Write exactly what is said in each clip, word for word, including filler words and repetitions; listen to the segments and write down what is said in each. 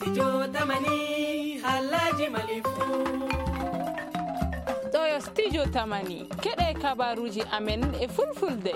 Studio Tamani Halaji Malifu. Toyo Studio Tamani keɗe kabaruji amen e fulfulde.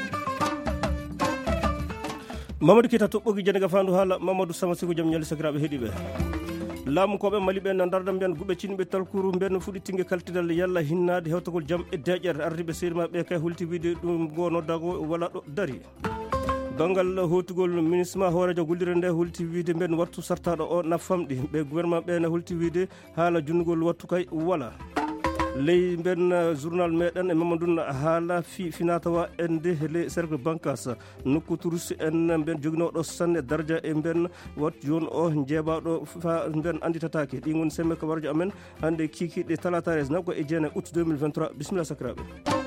Mamadou Kita toɓɓogi jenega fandu haala Mamadou Sama Sigo jam ñali sakiraɓe heeɗiɓe laamu koɓe mali ɓe na darda mbiyan guɓe cinɓe talkuru mbiyan fuɗitingue kaltidal yalla hinnade hewtagol jaam e deƴƴere ardiɓe seeɗima ɓe kay hulti wiide ɗum go noddago wala ɗo dari bangal hotugol ministre ma hoorejo gullire nde hulti wiide mbiyan wattu sartaɗo o nafamɗi ɓe gouvernement ɓe ne hulti wiide haala junnugol wattu kay wala ley mben journal meɗen e mamadou haala fi finatawa ende le cercle bancas nokku touriste en mben joginoɗo sanne dardia e mben wat joni o jeebaɗo fa mben anditatake ɗi goni semme kabaruji amen hande kikiɗe talatare naggo e jeenayi août deux mille vingt-trois bisimilla sakiraɓe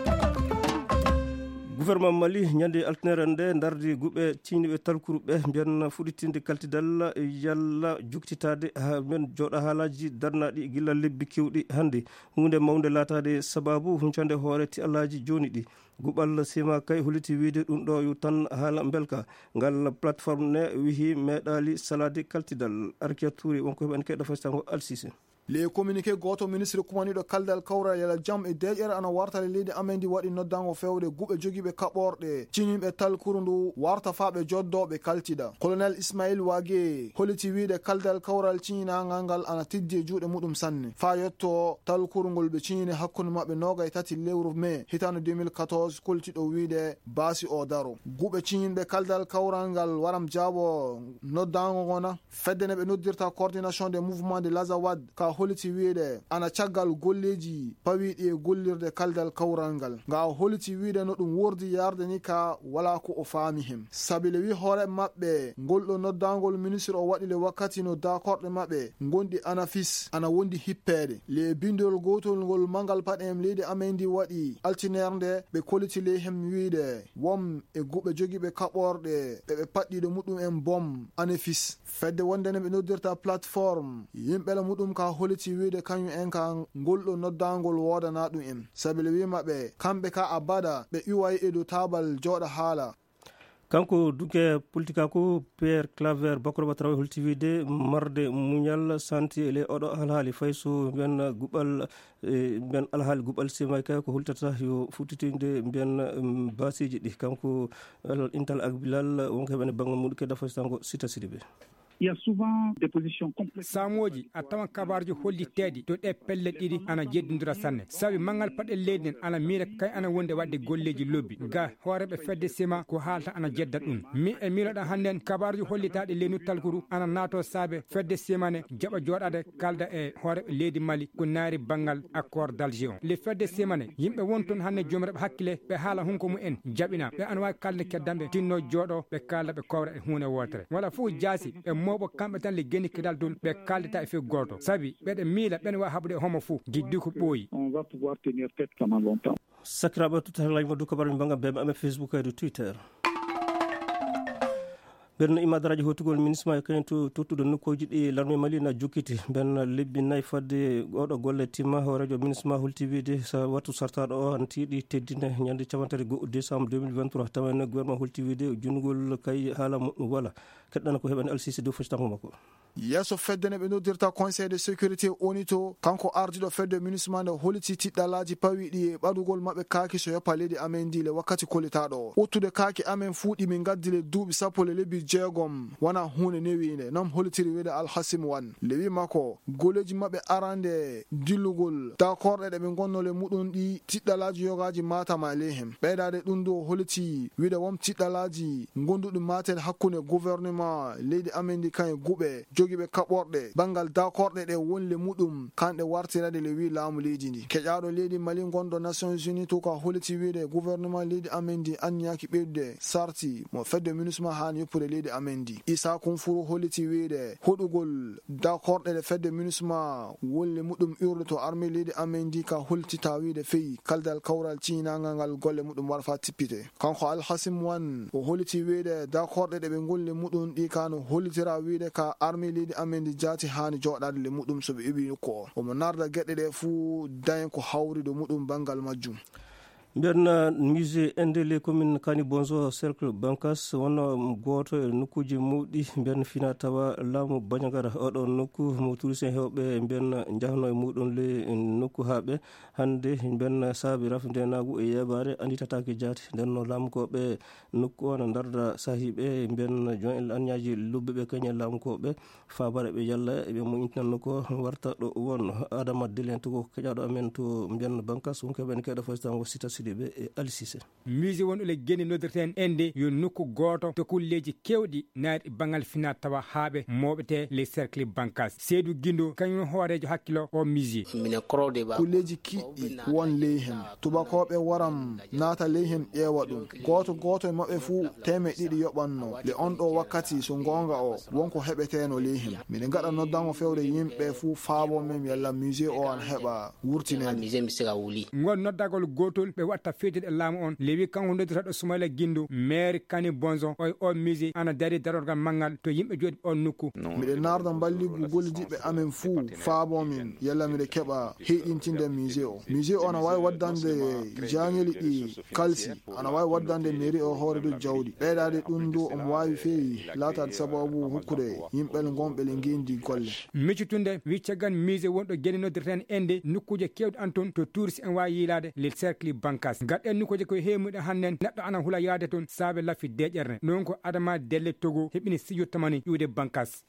gouvernement mali ñande altinere nde dardi guɓe ciniɓe talkuru ɓe mbiyan fuɗitinde kaltidal yalla juktitade ha men jooɗa haalaji darnaɗi gilla lebbi kewɗi hande hunde mawde latade sababu huncande hoore ti allaji joni ɗi guɓal sima kay holiti wiide ɗum ɗo yo tan haala belka ngal plateforme ne wihi meɗali salade kaltidal arkiaturi wonko heɓani keɗɗo fastango alsise les communiqué goto ministre kumaniɗo kaldal kawral yala jam e deƴƴere ana wartale leydi amen ndi waɗi noddango fewde guɓe joguiɓe kaɓorɗe ciniɓe talkuru ndu warta faɓe joddoɓe kaltida colonel ismail wague holiti wiide kaldal kawral cininagal ngal ana tiddi e juuɗe muɗum sanne fa yetto talkuru ngol ɓe cinini hakkude mabɓe nogay tati lewru mai hitande deux mille quatorze koltiɗo wiide baasi o daro guɓe cininɓe kaldal kawral ngal waram jaabo noddango gona fedde ne ɓe noddirta coordination des mouvements de l'azawad ka holiti wiide ana caggal golleji pawiɗi e gollirde kaldal kawral ngal nga holiti wiide no ɗum wordi yarde ni ka wala ko o faami hen sabile wi hoore mabɓe ngolɗo noddangol ministre o waɗi le wakkati no dakorɗe mabɓe gondi ana fis ana wondi hippede le bindol gotol ngol mangal paɗem leydi amen ndi waɗi altinaire nde ɓe koliti le hem wiide wom e guɓe joguiɓe kaɓorɗe ɓeɓe paɗɗiɗo muɗum en bom ane fis fedde wondene ɓe noddirta plateforme yimɓele muɗum ka holiti wiide kañum en ka ngolɗo noddangol wodana ɗum en sabile wimaɓe kamɓe ka abada ɓe iwayi e dow tabal jooɗa haala kanko duke politique ko Pierre Claver Bakoroba Traoré holti wiide marde muñal santi ele oɗo alhaali fayso mbiyan guɓal mbiyan alhaali guɓal sema kay ko hultata yo futtitinde mbiyan basiji ɗi kanko intal ak bilal wonko heɓane bangga muɗum kedda faysango sita sidiɓe Il y a souvent des positions complètes. Samoji a tawan kabarji holliteɗi to ɗe pelle ɗiɗi ana jeddidira sanne sabi mangal paɗe leydi ana mira kay ana wonde wadde golleji lobbi ga hooreɓe fedde sima ko haalta ana jedda ɗum mi e miloɗa hannden kabarji hollitaɗe leydi talkuru ana nato saabe fedde simane jaɓa joɗade kalda e hooreɓe leydi Mali ko naari bangal accord d'Alger on le fedde simane yimɓe won toon hannde jomreɓe hakkille ɓe haala hunko mu en jaɓina ɓe ana wawi kalde keddanɓe tinno jooɗo ɓe kalda ɓe kowra e hunde wotere wala fof jaasi e moɓo kamɓe tan le geni kedal dol ɓe kaldita e fe goto sabi ɓeɗe miila ɓene wawi haɓude homo fou diddi ko ɓooyi On va pouvoir tenir tête pendant longtemps. sakiraɓe tutta haklaji madou kabaruji mbagga bema amen Facebook e Twitter ɓen imadaraji hotugol ministre ma kañum to tottude nokkuji ɗi l'armée mali na jokkiti ben lebbi nayyi fadde oɗo golle timma hoorejo ministre ma hulti wiide so wattu sartaɗo o an tiiɗi teddine ñande capantati goho décembre deux mille vingt-trois tawen gouvernement hulti wiide junnugol kay haala muɗum wala keɗɗana ko heɓani alsisi dow foccitango makko yesso fedde ne ɓe noddirta conseil de sécurité oni to kanko ardiɗo fedde ministre ma nde holiti tiɗɗalaji pawiɗi e ɓaɗugol mabɓe kaaki so yoppa leydi amen ndi le wakkati kolitaɗo o ɓuttude kaaki amen fuuɗi min gaddi le duuɓi sappo le lebbi jeegom wona hunde newinde noon holitiri wiide alhasim wan le wi makko goleji mabɓe arande dillugol dakorɗe ɗe ɓe gonno le muɗum ɗi tiɗɗalaji yogaji matama le hen ɓeydade ɗum ɗo holiti wiide wom tiɗɗalaji gonduɗi matel hakkude gouvernement leydi amen ndi kañe guɓe jogiɓe kaɓorɗe bangal dakorɗe ɗe wonle muɗum kanɗe wartirade le wi laamu leydi ndi keƴaɗo leydi Mali gonɗo Nations Unies to ka holiti wiide gouvernement leydi amen ndi anniyaki ɓeydude sarti mo fedde MINUSMA hani yoppude leydi amen ndi Issa Kounfouro holiti wiide hoɗugol dakorɗe ɗe fedde MINUSMA wonle muɗum urde to armée leydi amen ndi ka holtita wiide feyi kaldal kawral cinagal ngal golle muɗum warfa tippite kanko Alhasim Wan o holiti wiide dakorɗe ɗe ɓe golle muɗum ɗi kano hollitira wiide ka armée leydi amen ndi jaati hani joɗade le muɗum soɓe iɓi ko omo narda gueɗe ɗe fuu dañ ko hawri do muɗum bangal majjum mbiyan musée indele commune kani bonzo cercle bankas wonno goto e nokkuji muɗi mbiyan fina tawa laamu bañagara oɗo nokku mo tourisien hewɓe mbiyan jahno e muɗum le nokku haɓe hande mbiyan saabi rafde nagu e yebare anditatake jaati nden no laamu koɓe nokku o no darda sahiɓe mbiyan jon en anñaji lubbeɓe kañe laamu koɓe fabare ɓe yalla eɓe moƴintinanno ko warta ɗo won adama dilen to ko keƴaɗo amen to mbiyan bankas wonko heɓen keɗa fostan wo sita sidiɓe e alisise musée won ole geni noddirten ende yo nokku goto to kulleji kewɗi naari bangal fina tawa haaɓe moɓete les cercle bankas seydou guindo kañum hoorejo hakkilo o musée kulleji kiɗɗi won ley hen tubakoɓe waram naata ley hen ƴeewa ɗum goto goto e mabɓe fuu teme ɗiɗi yoɓanno le on ɗo wakkati so gonga o wonko heɓeteno ley hen miɗen gaɗa noddango fewde yimɓe fuu faabo men yalla musée o an heɓa wurtinede ngon noddagol gotol ɓe watta fetide e laamu on lewi kanko nodditaɗo Soumaïla Guindo maire kani bonzo o o musée ana dari darorgal manggal to yimɓe jooɗi on nokku miɗen narda balligu gollidiɓe amen fuu faabo min yalla miɗe keɓa heɗintinde musée o musée o ana wawi waddande jañeli ɗi kalsi ana wawi waddande mairie o hoore do jawdi ɓeydade ɗum du omo wawi feewi laatade sababu hokkude yimɓel gonɓe le gendi golle miccutunde wi caggal musée wonɗo gueni noddirten ende nokkuje kewɗe anton to touriste en wawi yiilade les cercle bankas gaɗɗen nokkuji koye hemuɗe hannen neɗɗo ana huula yaade toon saabe laffi deƴƴerne non ko adama delle togo heɓini sijottamani ƴuwde bankas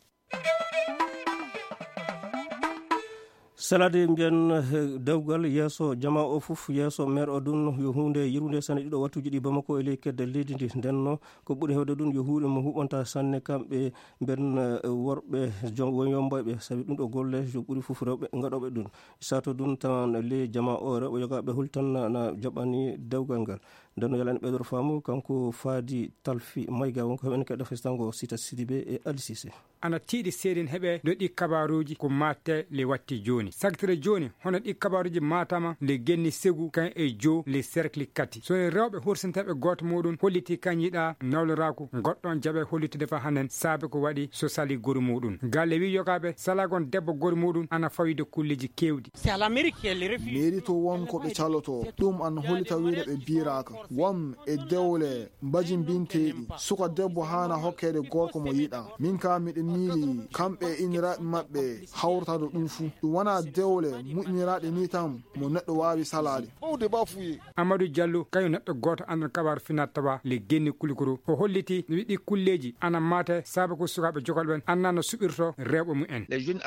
salade mbiyan dewgal yesso jama o fof yesso maire o ɗum yo hunde yirwude sanne ɗiɗo wattuji ɗi bamako e ley kedde leydi ndi ndenno ko ɓuuri hewde ɗum yo huuɗe mo huɓanta sanne kamɓe mbiyan worɓe won yomboyɓe saabi ɗum ɗo golle so ɓuuri fof rewɓe gaɗoɓe ɗum sato ɗum tawan ley jama o rewɓe yogaɓe hultan na jaɓani dewgal ngal nden no yalani ɓeydoro faamu kanko faadi talfi mayga wonko heɓen keɗɗo festango sita sidiɓe e alisise ana tiiɗi seeɗen heeɓe no ɗi kabaruji ko matte le watti joni sagtire joni hono ɗi kabaruji matama le genni segu kan e jo le cercle kati so rewɓe hursanteɓe goto muɗum holliti kan yiɗa nawloraku goɗɗon jaaɓe hollitude fa hannen saabe ko waɗi so sali goru muɗum galle wi yogaɓe salagon debbo goru muɗum ana fawide kulleji kewɗi mairie to won ko ɓe caloto ɗum an hollita wiide ɓe biraka won e dewle mbajin binteɗi suka debbo hana hokkede gorko mo yiɗa min ka miɗen miili kamɓe inniraɓe maɓɓe hawrtado ɗum fuu ɗum wona dewle muƴiniraɗe ni tan mo neɗɗo wawi salade amadou diallo kañum neɗɗo goto andal kabaru finat tawa le genni kulikoro o holliti no wiɗi kulleji ana mate saabu ko sukaɓe jogalɓen anna no suɓirto rewɓe mumen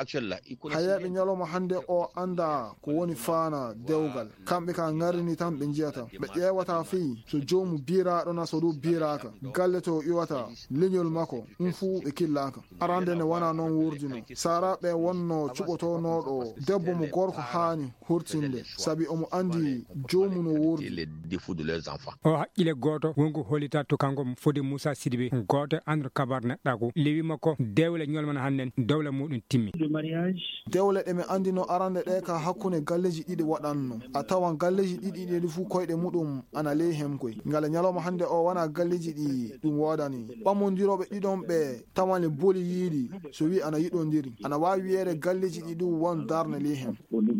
hayeɓe ñalawma hande o anda ko woni faana dewgal kamɓe ka garini tan ɓe jiyata ɓe ƴewata fii so jomum biraɗona so ɗum biraka galle to iwata leñol makko ɗum fuu ɓe killaka arande ne wona noon wurdino saraɓe wonno cuɓotonoɗo debbo mo gorko hani hurtinde saabi omo andi jomum no wurdi o haqqille goto wonko hollita to kanko fodi moussa sidibé goto andre kabar neɗɗako lewi makko dewle ñolman hannen dowle muɗum timmi dewle ɗe mi andino arande ɗe ka hakkude galleji ɗiɗi waɗanno a tawan galleji ɗiɗi ɗi fuu koyɗe muɗum ana ley hen koy ngala ñalawma hande o wona galleji ɗi ɗum wodani ɓamodiroɓe ɗiɗon ɓe tawani booli yiiɗi so wi ana yiɗodiri ana wawi wiyede galleji ɗi ɗum won darne ley hen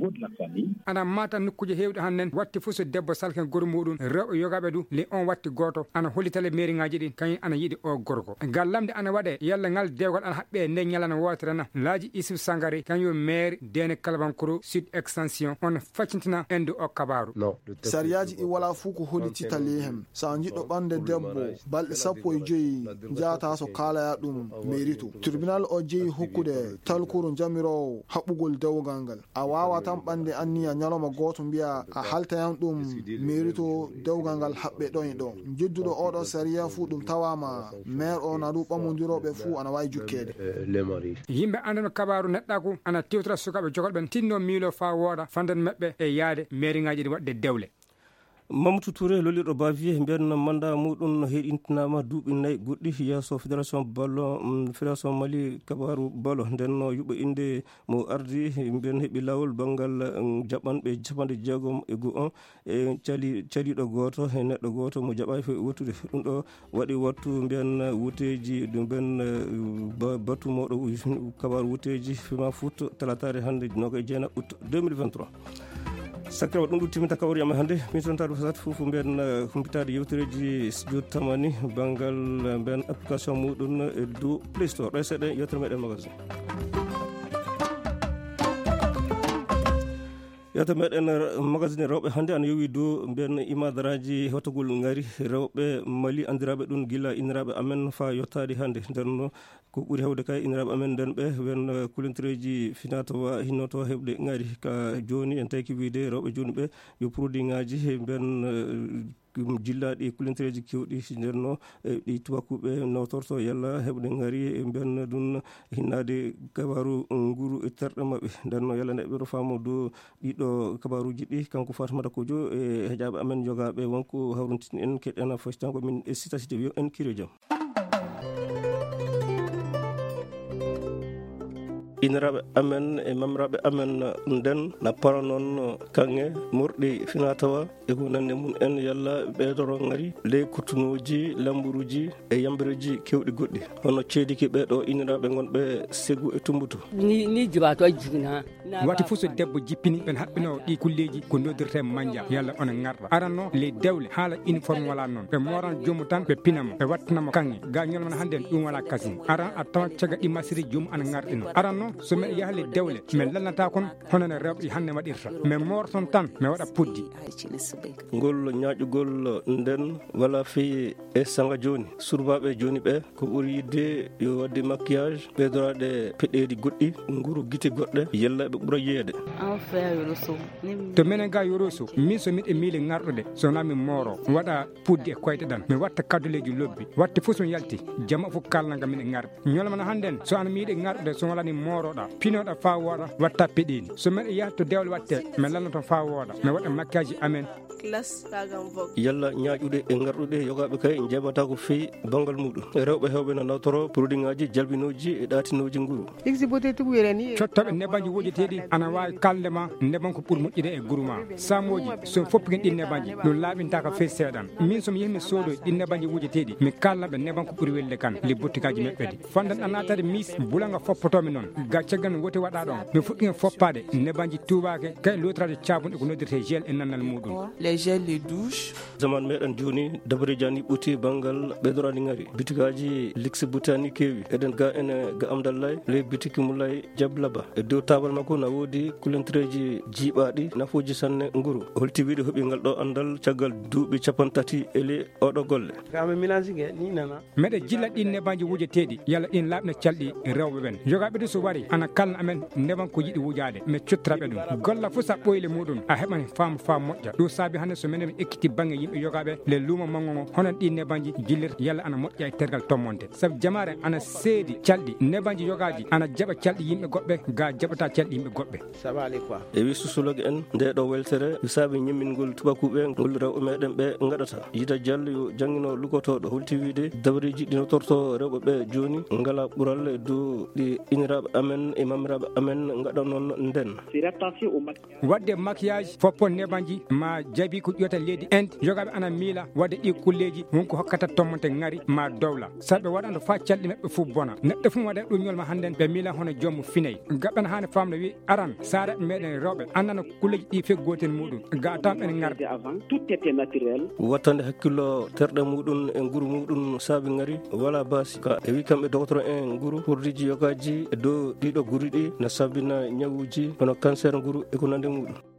ana mata nokkuje hewɗe hannen watti fof so debbo salken goru muɗum rewɓe yogaɓe du le on watti goto ana hollitale mairie ngaji ɗin kañum ana yiiɗi o gorko ngal lamde ana waɗe yalla ngal dewgal ana haɓɓe nde ñalana wotere laaji Isuf Sangare kañum maire dene Kalabankoro sud extension on faccintina ende o kabaru sariyaji ɗi wala fuu ko hollitita ley hen sa jiɗɗo ɓande debbo balɗe sappo e joyyi jata so kalaya ɗum mairie to tribunal o jeeyi hokkude talkuru jamirowo haɓɓugol dewgal ngal a wawa tan ɓande anniya ñalawma goto mbiya a haltayan ɗum mairie to dewgal ngal haɓɓe ɗon e ɗo jedduɗo oɗo sariya fuu ɗum tawama maire o na ɗum ɓamodiroɓe fuu ana wawi jukkede yimɓe andano kabaru neɗɗako ana tewtora sukaɓe jogolɓen tinno miilo fa wooɗa fanden maɓɓe e yaade mairie ngaji ɗi waɗde dewle Mamadou Touré loliɗo Bavier mbiyan manda muɗum heɗintinama duuɓi nayyi goɗɗi yesso fédération ballon fédération Mali kabaru ballon nden no yuɓɓo inde mo ardi mbiyan heeɓi lawol banggal jaɓanɓe capanɗe jeegom e go on e cali caliɗo goto e neɗɗo goto mo jaɓayi fo wottude ɗum ɗo waɗi wattu mbiyan wuteji ɗum ben batu moɗo kabaru wuteji fima foot talatare hande noga e jeenayi août deux mille vingt-trois sakirawa ɗum ɗum timminta kawriyama hannde min toon taɗum sat fof mbiyen humpitade yewtereji studio tamani banggal mbiyen application muɗum e dow play store ɗo seeɗa yewtere meɗen magasin yewtere meɗen magasin rewɓe hannde ana yowi dow mbiyen imadaraji hewtogol ngari rewɓe Mali andiraɓe ɗum gila inniraɓe amen fa yettade hannde nden ko ɓuuri hewde kay inniraɓe amen nden ɓe wen kulentereji finatawa hinnoto heɓde ngari ka joni en taki wiide rewɓe joni ɓe yo produit ngaji mbiyen jillaɗi kulentereji kewɗi ndenno ɗi tubakuɓe nawtorto yalla heɓde ngari mbiyen ɗum hinnade kabaru nguru e terɗe mabɓe ndenno yalla nde ɓeɗo famo dow ɗiɗo kabaruji ɗi kanko Fatimata Kodio e heeƴaɓe amen jogaɓe wonko hawruntini en keɗen fasitanko min e sita sité wiyo en kiro jaam. iniraɓe amen e mamiraɓe amen nden na para noon kanŋe murɗi finatawa e ko nande mum en yalla ɓeydoro ngari ley kottunoji lamburuji e yambireji kewɗi goɗɗi hono ceediki ɓeɗo iniraɓe gonɓe Ségou e Tumbutu ni ni jibato jigna wati fo so debbo jippini ɓen haɓɓino ɗi kulleji ko noddirte manja yalla ona garɗa aranno ley dewle haala uniforme wala noon ɓe moran jomum tan ɓe pinamo ɓe wattanamo kanŋe ga ñolmana hannde ɗum wala kasin aran a tawan caga ɗi masiri jomum ana garɗino aranno so miɗa yaha le dewle min lannata kon honono rewɓe hannde waɗirta min morton tan mi waɗa puddi ngol ñaaƴugol nden wala feewi e sanga joni surbaɓe joni ɓe ko ɓuuri yidde yo wadde maquillage ɓeydoraɗe peɗeji goɗɗi nguru guite goɗɗe yella ɓe ɓuura yeeyde to minen ga yoroso min so miɗe miile garɗude sowona min mooro waɗa puddi e koyɗe ɗan mi watta kaduleji lobbi watte fof so yalti jama fof kalnagam miɗe garɗa ñolmana hannden so ana miiɗe garɗude so walani moroɗa pinoɗa fa wooɗa watta peɗeni so miɗa yaha to dewle watte mi lanna toon fa wooɗa mi waɗa maquillage amen yalla ñaaƴude e garɗude yogaɓe kay jeɓata ko feewi banggal muɗum rewɓe hewɓe no nawtoro produit ngaji jalbinoji e ɗatinoji nguru cottoɓe nebaji wojeteɗi ana wawi kaldema neban ko ɓuuri moƴƴude e guuru ma samoji so foppiken ɗin nebaji ɗum laaɓinta ko fewi seeɗan min somi yehi mi soodoy ɗin nebaji wojeteɗi mi kallaɓe neban ko ɓuuri welde kan li bottikaji meɓɓedi fandan a natade mis bulanga foppotomi noon ga caggal woti waɗa ɗon mi fuɗɗi foppade nebaji tubake kay lotrade cabunɗe ko noddirte gel e nannal muɗum les gels les douches zaman meɗen joni dabare jani ɓuuti banggal ɓeydorani ngari bitikaji lix butani kewi eɗen ga ene ga amdallay le bitiki mulay jablaba e dow tabal makko na woodi kulentereji jiiɓaɗi nafoji sanne nguru holti wiide hooɓi ngal ɗo andal caggal duuɓi capan tati ele oɗo golle meɗe jilla ɗin nebaji wujeteɗi yalla ɗin laaɓne calɗi rewɓe ɓen jogaɓe ɗo so wari ana kalna amen neban ko yiɗi wujade mi cottiraɓe ɗum golla fof sa ɓoyle muɗum a heɓan fam fam moƴƴa ɗum saabi hannde so minen mi ekkiti banggue yimɓe yogaɓe le luuma mango ngo honon ɗi nebanji jillirta yalla ana moƴƴa e tergal tommonte saabu jamare ana seedi calɗi nebanji yogaji ana jaɓa calɗi yimɓe goɓɓe ga jaɓata calɗi yimɓe goɓɓe e wi susologue en nde ɗo weltere saabi ñammingol tubakuɓe ngol rewɓe meɗen ɓe gaɗata yida diallo yo jangguino lugotoɗo holti wiide dabareji ɗi notorto rewɓe ɓe joni ngala ɓuural e dow ɗi iniraɓe amen e mamiraɓe amen gaɗa noon nden wadde maquillage foppo nebanji ma jaabi ko ƴewata leydi inde yogaɓe ana miila wadde ɗi kulleji wonko hokkata tommonte ngari ma dowla saɓe waɗano fa calɗi mabɓe fof bona neɗɗo fof waɗa ɗum ñolma hannden ɓe miila hono jommu finayi gaɓɓen hane famno wi aran sareɓe meɗen rewɓe annana kulleji ɗi fe gotel muɗum ga tan ɓen garde wattande hakkillo terɗe muɗum e nguru muɗum saabi ngari wala basi ka e wi kamɓe docteur en nguru produit ji yogaji e dow ɗiɗo guri ɗi ne sabina ñawuji hono cancer nguru e ko nande muɗum